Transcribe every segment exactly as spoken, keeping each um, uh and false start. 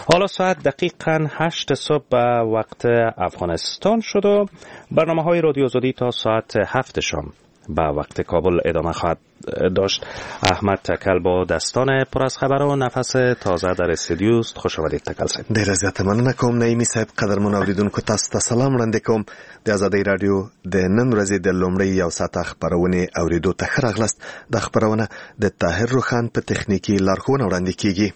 حالا ساعت دقیقاً هشت صبح به وقت افغانستان شد و برنامه های رادیو آزادی تا ساعت هفت شام به وقت کابل ادامه خواهد داشت. احمد تکل با دستان پر از خبر و نفس تازه در استودیو است. خوش آمدید تکل صاحب. ډیر زیاته مننه کوم نعیمي صاحب. قدرمن اوریدونکو تاسو ته سلام وړاندې کوم. د آزادۍ رادیو د نن ورځې د لومړۍ یو ساعت خبرونه اوریدو ته ښه راغلاست. د خبرونه د طاهر روخان په تخنیکی لارښوونه وړاندې کیږي.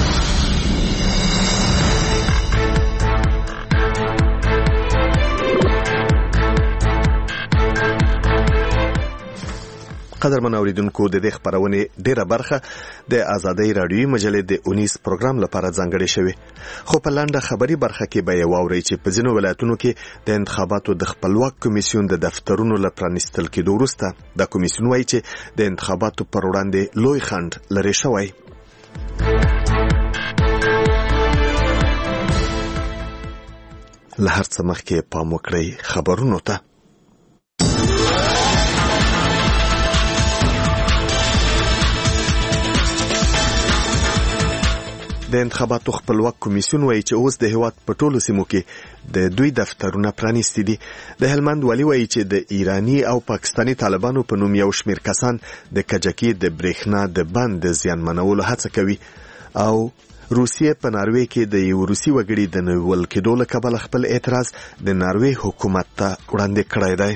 قدرمن اوریدونکو د دې خبرونه ډیره برخه د آزادۍ رادیوي مجلې د اونیس پروګرام لپاره ځانګړې شوې، خو په لاندې خبري برخه کې به یو اوري چې په ځینو ولایتونو کې د انتخاباتو د خپلواک کمیسیون د دفترونو لپاره پرانیستل کېدو وروسته د کمیسیون وایي چې د انتخاباتو پر وړاندې لوی خنډ لري شوی. له هر څه مخکې پام وکړئ خبرونو ته. د انتخاباتو خپلواک کمیسیون وایي چې اوس د هیواد په ټولو سیمو کې د دوی دفترونه پرانیستي دي. د هلمند والي وایي چې د ایرانی او پاکستانی طالبانو په نوم یو شمېر کسان د کجکي د برېښنا د بند د زیانمنولو هڅه کوي او روسیې په ناروې کې د یو روسي وګړي د نیول کېدو له کبله خپل اعتراض د ناروې حکومت ته وړاندې کړی دی.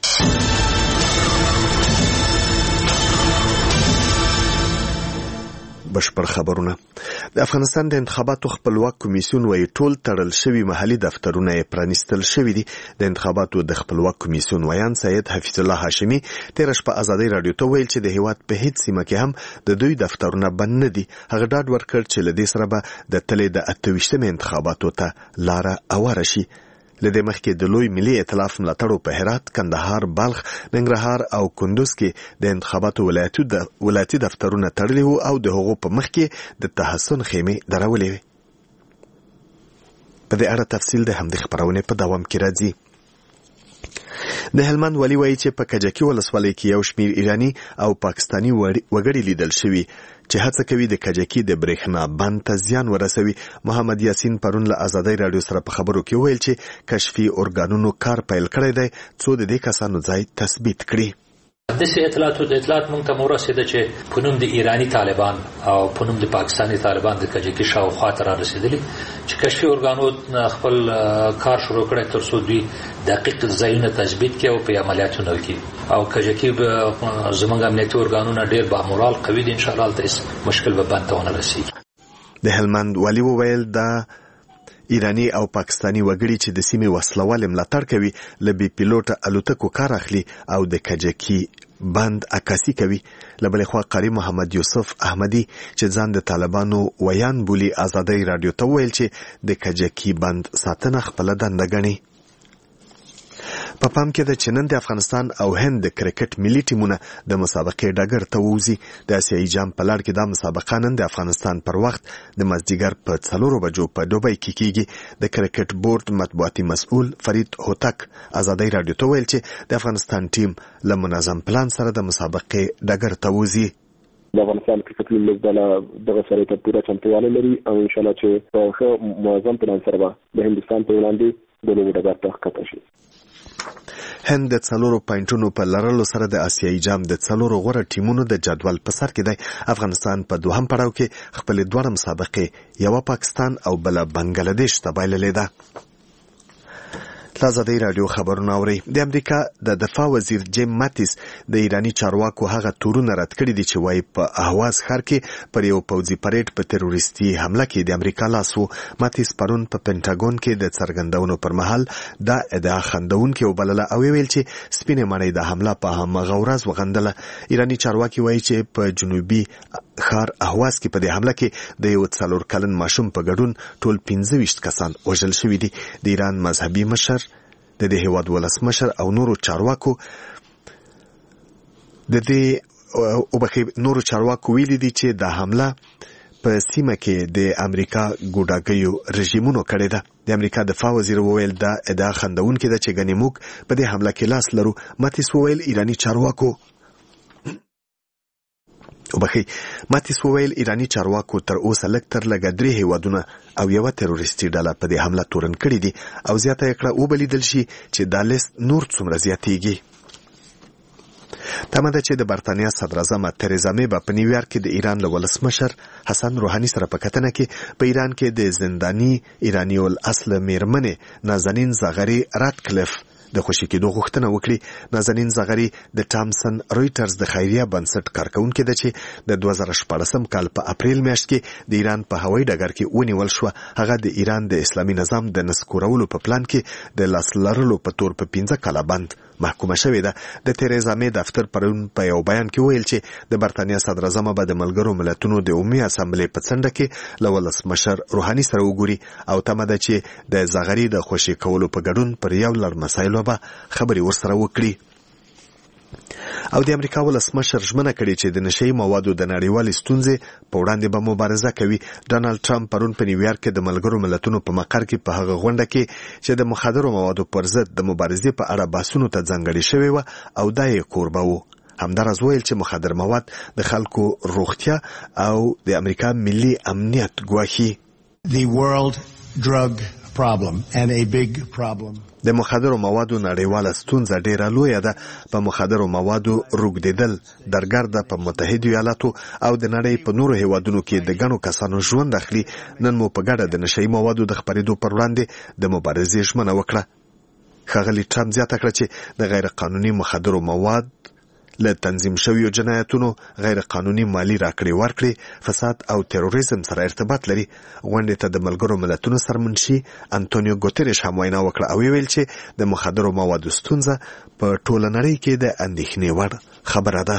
بشپړ خبرونه. د افغانستان د انتخاباتو خپلواک کمیسیون وایي ټول تړل شوي محلي دفترونه یې پرانیستل شوي دي. د انتخاباتو د خپلواک کمیسیون ویان سید حفیظ الله هاشمي تېره شپه آزادۍ رادیو ته ویل چې د هیواد په هیڅ سیمه کې هم د دوی دفترونه بند نه دي. هغه ډاډ ورکړ چې له دې سره به د تلې د اته ویشتمې انتخاباتو ته لاره هواره شي. لدې مخکې د لوی ملي ائتلاف ملاتړو په هرات، کندهار، بلخ، ننګرهار او کندوز کې د انتخاباتو ولایتي دفترونه تړلي وو او د هغو په مخ کې د تحسن خیمې درولې وې. په دې اړه تفصیل د همدې خبرونې په دوام کې راځي. د هلمند والي وایي چې په کجکي ولسوالۍ کې یو شمېر ایرانی او پاکستانی وګړي لیدل شوي چې هڅه کوي د کجکي د برېښنا بند ته زیان ورسوي. محمد یاسین پرون له آزادۍ رادیو سره په خبرو کې ویل چې کشفي ارګانونو کار پیل کړی دی څو د دې کسانو ځای تثبیت کړي. داسې اطلاعات د اطلاعات مونږ ته ورسېده چې په نوم د ایرانی طالبان او په نوم د پاکستانی طالبان د کجکي شاوخوا ته را رسېدلي چې کشفي ارګانو خپل کار شروع کړی تر څو دوی دقیق ځایونه تثبیت کړي او په عملیاتونه وکړي او کجکي زموږ امنیتي ارګانونه ډېر با مورال قوي دي. انشاءالله هلته هېڅ مشکل به بند ته ونه رسېږي. د هلمند والي وویل دا ایرانی او پاکستانی وګړي چې د سیمې وسلوال ملاتړ کوي له بي پیلوټه الوتکو کار اخلي او د کجکي بند عکاسي کوي. له بلې خوا قاری محمد یوسف احمدي چې ځان د طالبانو ویان بولي آزادۍ رادیو ته ویل چې د کجکي بند ساتنه خپله دنده ګڼي. په پام کې ده چې نن د افغانستان او هند د کرکټ ملي ټیمونه د مسابقې ډګر ته ووځي. د اسیایي جام په لړ کې دا مسابقه نن د افغانستان پر وخت د مازدیګر په څلورو بجو په دوبۍ کې کیږي. د کرکټ بورډ مطبوعاتي مسؤل فرید هوتک آزادۍ رادیو ته ویل چې د افغانستان ټیم له منظم پلان سره د مسابقې ډګر ته وځي. د افغانستان کرکټ لوبډله دغه سره ته پوره چمتووالی لري او انشاءالله چې په ښه منظم پلان سره به د هندوستان په وړاندې د لوبو ډګر ته ښکته شي. هند د څلورو پاینټونو په لرلو سره د اسیایي جام د څلورو غوره ټیمونو د جدول په سر کې دی. افغانستان په دوهم پړاو کې خپلې دواړه مسابقې یوه پاکستان او بله بنګلادیش ته بایللې ده. آزادۍ رادیو خبرونه اوري. د امریکا د دفاع وزیر جیم ماتیس د ایرانی چارواکو هغه تورونه رد کړي دي چې وایي په اهواز ښار کې پر یو پوځي پریډ په تروریستي حمله کې د امریکا لاس و. ماتیس پرون په پینټاګون کې د څرګندونو پر مهال دا ادعا خندونکې وبلله او ویل چې سپینې ماڼۍ د حمله په همغه ورځ وغندله. ایرانی چارواکي وایي چې په جنوبي ښار اهواز کې په دې حمله کې د یو څلور کلن ماشوم په ګډون ټول پنځه ویشت کسان وژل شوي دي. د ایران مذهبي مشر د دې هیواد ولسمشر او نورو چارواکو د دې او بخې نورو چارواکو ویلي دي چې دا حمله په سیمه کې د امریکا ګوډاګیو رژیمونو کړې ده. د امریکا دفاع وزیر وویل دا ادعا خندونکې ده چې ګنې موږ په دې حمله کې لاس لرو. ماتیس وویل ایرانی چارواکو وبخي ماتیس وویل ایرانی چارواکو تر اوسه لږ تر لږه درې هیوادونه او یوه تروریستي ډله په دې حمله تورن کړي دي او زیاته یې کړه وبلیدل شي چې دا لیست نور څومره زیاتیږي. تمه ده چې د برتانیا صدراعظم تریزا می په نیویارک کې د ایران له ولسمشر حسن روحاني سره په کتنه کې په ایران کې د زنداني ایرانی الاصل میرمنې نازنین زغری راتکلیف د خوشی کېدو غوښتنه وکړي. نازنین زغری د ټامسن رویټرز د خیریه بنسټ کارکونکې ده چې د دوه زره شپاړسم کال په اپریل میاشت کې د ایران په هوایي ډګر کې ونیول شو. هغه د ایران د اسلامي نظام د نسکورولو په پلان کې د لاس لرلو په تور په پنځه کاله بند محکومه شوې ده. د تریزا می دفتر پرون په یو بیان کې ویل چې د برتانیا صدراعظم به د ملګرو ملتونو د عمومي اسامبلې په څنډه کې له ولسمشر روحاني سره وګوري او تمه ده چې د زغری د خوشی کولو په ګډون پر یو لړ مسایلو به خبري ورسره وکړي. او د امریکا ولسمشر ژمنه کړې چې د نشئی موادو د نړیوالې ستونزې په وړاندې به مبارزه کوي. ډانلډ ټرمپ پرون په نیویارک کې د ملګرو ملتونو په مقر کې په هغه غونډه کې چې د مخدرو موادو پر ضد د مبارزې په اړه بحثونو ته ځانګړې شوې وه او دا یې کوربه و. همداراز ویل چې مخدر مواد د خلکو روغتیا او د امریکا ملي امنیت ګواښي. The world drug problem and a big problem. د مخدرو موادو نړیواله ستونزه ډیره لویه ده. په مخدرو موادو روږدېدل درګرده په متحدو ایالاتو او د نړۍ په نورو هیوادونو کې د ګڼو کسانو ژوند اخلي. نن مو په ګډه د نشئی موادو د خپرېدو پر وړاندې د مبارزې ژمنه وکړه. ښاغلي ټرمپ زیاته کړه چې د غیر قانوني مخدرو مواد له تنظیم شویو جنایتونو، غیر قانوني مالی راکړې ورکړې، فساد او تروریزم سره ارتباط لري. غونډې ته د ملګرو ملتونو سرمنشي انټونیو ګوتریش هم وینا وکړه او ویل چې د مخدرو موادو ستونزه په ټوله نړۍ کې د اندېښنې وړ خبره ده.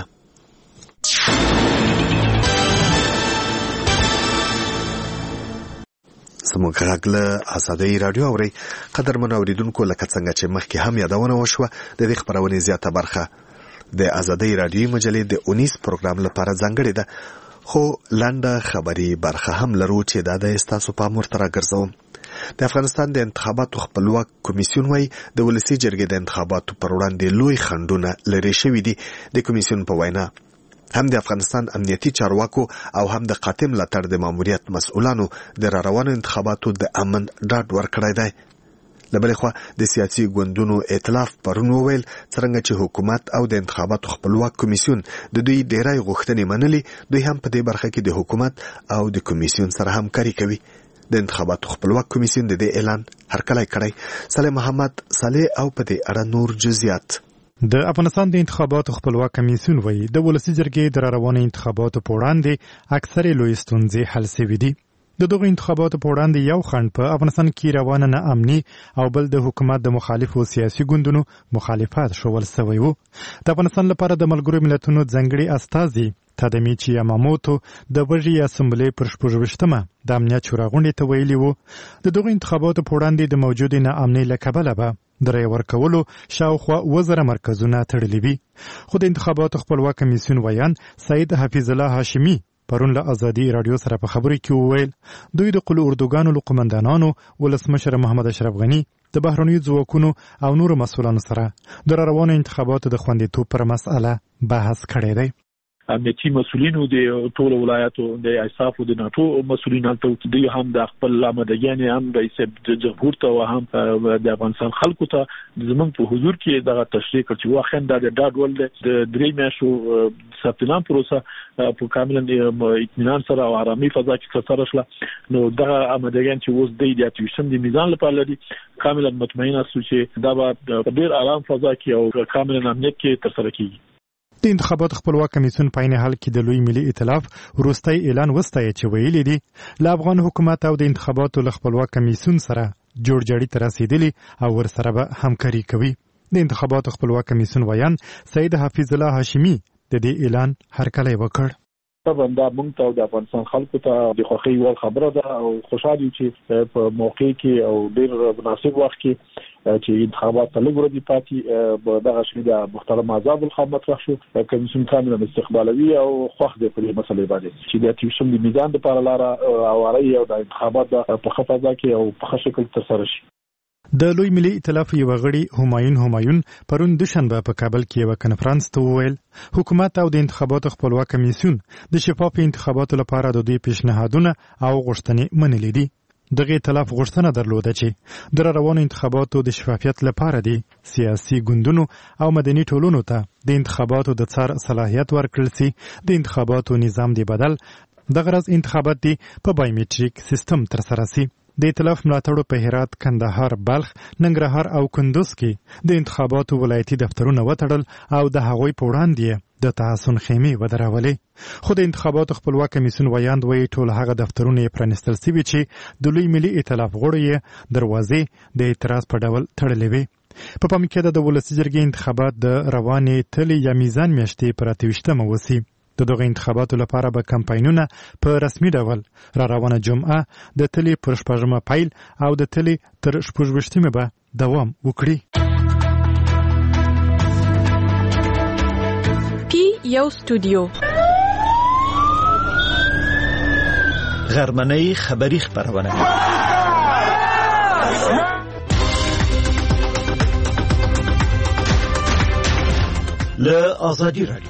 زموږ غږ له ازادۍ راډیو اورئ. قدرمنو اورېدونکو، لکه څنګه چې مخکې هم یادونه وشوه، د دې خپرونې زیاته برخه د ازادۍ راډیوي مجلې د اونیس پروګرام لپاره ځانګړې ده، خو لنډه خبري برخه هم لرو چې دا د ستاسو پام ورته راګرځوم. د افغانستان د انتخاباتو خپلواک کمیسیون وايي د ولسي جرګې د انتخاباتو پر وړاندې لوی خنډونه لرې شوي دي. د کمیسیون په وینا هم د افغانستان امنیتي چارواکو او هم د قاطع ملاتړ د ماموریت مسؤلانو د را روانو انتخاباتو د امن ډاډ ورکړی دی. له بلې خوا د سیاسي ګوندونو ائتلاف پرون وویل څرنګه چې حکومت او د انتخاباتو خپلواک کمیسیون د دوی ډیری غوښتنې منلي، دوی هم په دې برخه کې د حکومت او د کمیسیون سره همکاري کوي. د انتخاباتو خپلواک کمیسیون د دې اعلان هرکلی کړی. صالح محمد صالح او په دې اړه نور جزئیات. د افغانستان د انتخاباتو خپلواک کمیسیون وایي د ولسي جرګې د را روانو انتخاباتو په وړاندې اکثرې لوی ستونزې حل شوي دي. د دغه انتخاباتو په وړاندې یو خنډ په افغانستان کې روانه نه امني او بل د حکومت د مخالفو سیاسي ګوندونو مخالفت شول سوی وو. د افغانستان لپاره د ملګرو ملتونو ځانګړي استازي تادمیچی یاماموتو د وژي اسمبلې پر شپږویشتمه د امنیت شورا غونډې ته ویلي وو د دغه انتخاباتو په وړاندې د موجودې ناامنۍ له کبله به د رایې ورکولو شاوخوا اووه زره مرکزونه تړلي وي. خو د انتخاباتو خپلواک کمیسیون ویان سید حفیظ الله هاشمي پرون له ازادي راډیو سره په خبرو کې وویل دوی د قلو اردوګانو له قومندانانو، ولسمشر محمد اشرف غني، د بهرنیو ځواکونو او نورو مسؤلانو سره د را روانو انتخاباتو د خوندیتوب پر مسأله بحث کړی دی. امنیتي مسؤلینو د ټول ولایتو د ایساف او د ناتو مسؤلینان ته دوی هم د خپل لامدګانې هم د جمهور ته او هم د افغانستان خلکو ته زمونږ په حضور کې دغه تشریح کړ چې واخند د ډاډ ول د درې میاشتو ثبتنام پروسه په کامل اطمینان سره او آرامي فضا کې تر شله. نو دغه امدګان چې اوس د دیاتیوشن د میزان لپاره لري کاملا مطمئن اوسو چې دا به ډیر آرام فضا کې او کاملا امنیت کې تر سره کیږي. د انتخاباتو خپلواک کمیسیون په عین حال کې د لوی ملي ائتلاف وروستی اعلان وستایي چې ویلي دي له افغان حکومت او د انتخاباتو له خپلواک کمیسیون سره جوړجاړي ته رسیدلي او ورسره به همکاري کوي. د انتخاباتو خپلواک کمیسیون ویان سید حفیظ الله هاشمي د دې اعلان هرکلی وکړ. طبعا دا مونږ ته د افغانستان خلکو ته د خوښۍ وړ خبره ده او خوشاله یو چې په موقع کې او ډېر مناسب وخت کې چې انتخابات ته لږ ورځې پاتې به دغه شی د محترم آزاد الخان مطرح شو. کمیسیون کاملا استقبالوي او خوښ دی په دې مسلې باندې چې د تیوشن د میزان لپاره لاره اواري او د انتخابات په ښه فضا کې او په ښه شکل ترسره شي. د لوی ملي ائتلاف یو غړي همایون همایون پرون دوشنبه په کابل کې یو کنفرانس ته وویل حکومت او د انتخاباتو خپلواک کمیسیون د شفاف انتخاباتو لپاره د دوی پیشنهادونه او غوښتنې منلې دي. دغه ائتلاف غوښتنه درلوده چې د روانو انتخاباتو د شفافیت لپاره دي سیاسي ګوندونو او مدني ټولنو ته د انتخاباتو د څار صلاحیت ورکړل سي. د انتخاباتو نظام دی بدل د غرض انتخابات دي په بایومټریک سیستم تر سره سي. د ائتلاف ملاتړو په هرات، کندهار، بلخ، ننګرهار او کندوز کې د انتخاباتو ولایتي دفترونه وتړل او د هغوی په وړاندې د تحسن خیمې ودرولې. خو د انتخاباتو خپلواک کمیسیون ویاند وایي ټول هغه دفترونه یې پرانیستل سوي چې د لوی ملي ائتلاف غړو یې دروازې د اعتراض په ډول تړلې وې. په پام کې ده د ولسي جرګې انتخابات د روانې تلې یا میزان میاشتې پر اته ویشتمه وسي. د دغه انتخاباتو لپاره به کمپاینونه په رسمي ډول را روانه جمعه د تلې پر شپږمه پیل او د تلې تر شپږ ویشتمه به دوام وکړي. پی یو استودیو غرمنۍ خبری خبرونه له آزادی رادیو.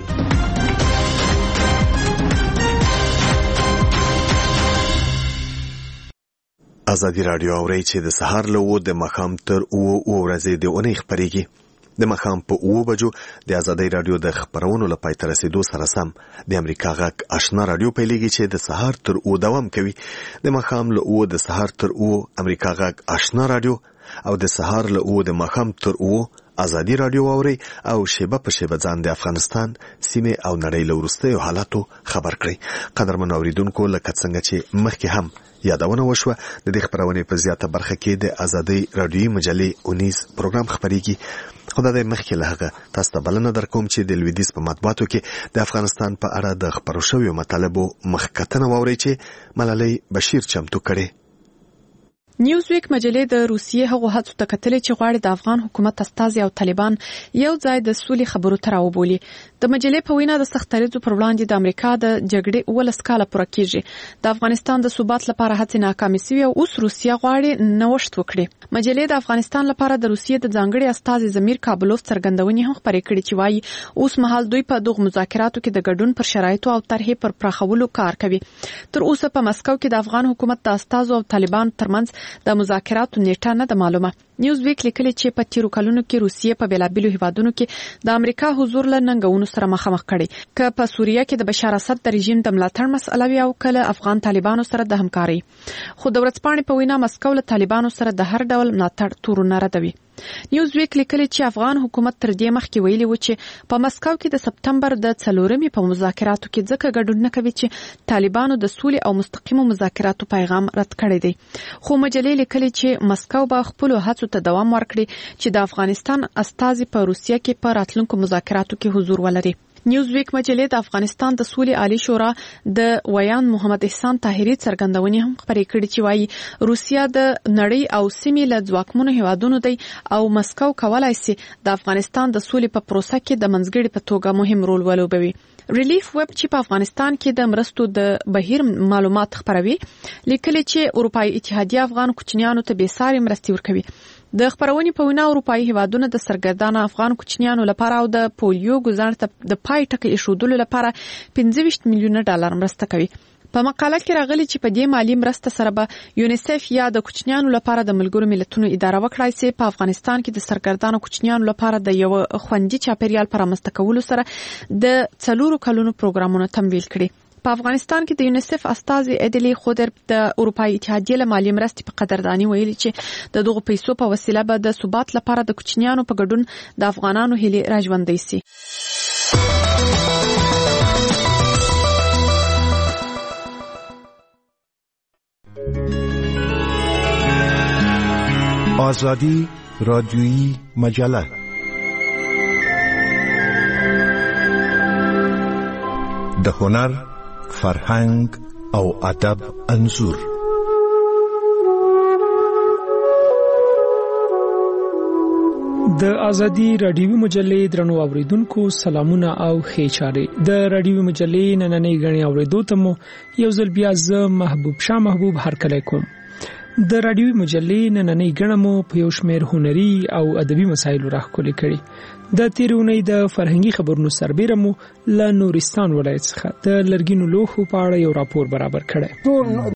آزادی رادیو اوري چې د سهار له و د مخام تر او او ورځې د اونۍ خبريږي. د مخام په او بجو د آزادی رادیو د خبرونو لپاره تر رسیدو سره سم د امریکا غږ آشنا رادیو پیلېږي چې د سهار تر او دوام کوي. د مخام له او د سهار تر او امریکا غږ آشنا رادیو او د سهار له او د مخام تر او آزادی رادیو اوري او شیبه په شیبه ځان د افغانستان سیمه او نړۍ له وروستیو حالاتو خبر کړي. قدرمن اوریدونکو لکه څنګه چې مخکې هم یادونه وشوه د دې خبرونې په زیاته برخه کې د آزادی رادیوي مجلې اونیس پروګرام خبريږي. خدای دې مخکې له هغه تاسو ته بلنه درکوم چې د لویدیز په مطبوعاتو کې د افغانستان په اړه د خبرو شویو مطالبو مخکتنه واوري چې ملالۍ بشیر چمتو کړي. نیوزویک مجلې د روسیې هغو هڅو ته کتلې چې غواړي د افغان حکومت استازي او طالبان یو ځای د سولې خبرو ته راوبولي. د مجلې په وینا د سخت دریځو پر وړاندې د امریکا د جګړې ولس کاله پوره کیږي. د افغانستان د ثبات لپاره هڅې ناکامې سوي او اوس روسیه غواړي نوښت وکړي. مجلې د افغانستان لپاره د روسیې د ځانګړي استازي زمیر کابلوف څرګندونې هم خپرې کړې چې وايي اوس مهال دوی په دغه مذاکراتو کې د ګډون پر شرایطو او طرحې پر پراخولو کار کوي. تر اوسه په مسکو کې د افغان حکومت د استازو او طالبان ترمنځ د مذاکراتو نیټه نه ده معلومه. نیوزویک لیکلی چې په تیرو کلونو کې روسیې په بیلابیلو هیوادونو کې د امریکا حضور له ننګونو سره مخامخ کړي، که په سوریه کې د بشار اسد د رژیم د ملاتړ مسئله وي او کله افغان طالبانو سره د همکاري. خو د ورځپاڼې په وینا مسکو له طالبانو سره د هر ډول ملاتړ تورونه ردوي. نیوزویک لیکلی چې افغان حکومت تر دې مخکې ویلي و چې په مسکو کې د سپتمبر د څلورمې په مذاکراتو کې ځکه ګډون نه کوي چې طالبانو د سولې او مستقیمو مذاکراتو پیغام رد کړی دی. خو مجلې لیکلی چې مسکو به خپل هڅو ته دوام ورکړي چې د افغانستان استازي په روسیه کې په راتلونکو مذاکراتو کې حضور ولري. نیوزویک مجلې د افغانستان د سولې عالی شورا د ویان محمد احسان طاهری څرګندونې هم خپرې کړې چې وايي روسیه د نړۍ او سیمې له ځواکمنو هیوادونو دی او مسکو کولای شي د افغانستان د سولې په پروسه کې د منځګړي په توګه مهم رول ولوبوي. ریلیف ویب چې په افغانستان کې د مرستو د بهیر معلومات خپروي لیکلي چې اروپאי اتحادیه افغان کوچنیانو ته بې ساري مرستې ورکوي. د خبرونې په وینا اروپאי هیوادونه د سرګردانه افغان کوچنیانو لپاره او د پولیو ګزار ته د پای ټکی ایښودلو لپاره پنځه ویشت میلیونه ډالر مرسته کوي. په مقاله کې راغلي چې په دې مالی مرسته سره به یونیسف یا د کوچنیانو لپاره د ملګرو ملتونو اداره وکړای شي په افغانستان کې د سرګردانه کوچنیانو لپاره د یو خوندي چاپیریال پر رامنځته کولو سره د څلورو کلونو پروګرامونه تمویل کړي. په افغانستان کې د یونیسف استازي ادلی خودر د اروپאי اتحادیه له مالی مرستې په قدردانی ویلي چې د دغه پیسو په وسیله به د ثبات لپاره د کوچنیانو په ګډون د افغانانو هیلې راژوندۍ شي. آزادی رادیویی مجله د هنر، فرهنګ او ادب انځور. د ازادي رادیوي مجلې درنو اوریدونکو سلامونه او ښه چارې. د رادیوي مجلې نننۍ غړي اوریدو ته مو یو ځل بیا ز محبوب شاه محبوب هرکلی کوم. د رادیوي مجلې نننۍ ګڼه مو په یو شمېر هنري او ادبي مسایلو راښکلې کړي. د تېرې اونۍ د فرهنګي خبرونو سربیره مو له نورستان ولایت څخه د لرګینو لوښو په اړه یو راپور برابر کړی.